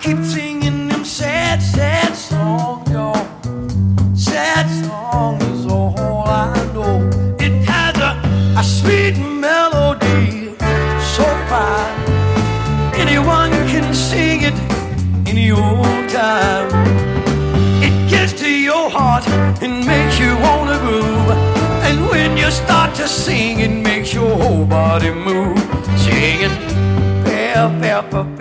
keep singing them sad, sad songs, y'all. Sad song is all I know. It has a sweet melody, so fine. Anyone can sing it any old time. It gets to your heart and makes you wanna groove. And when you start to sing, it makes your whole body move. Singing, pep, pep, pep,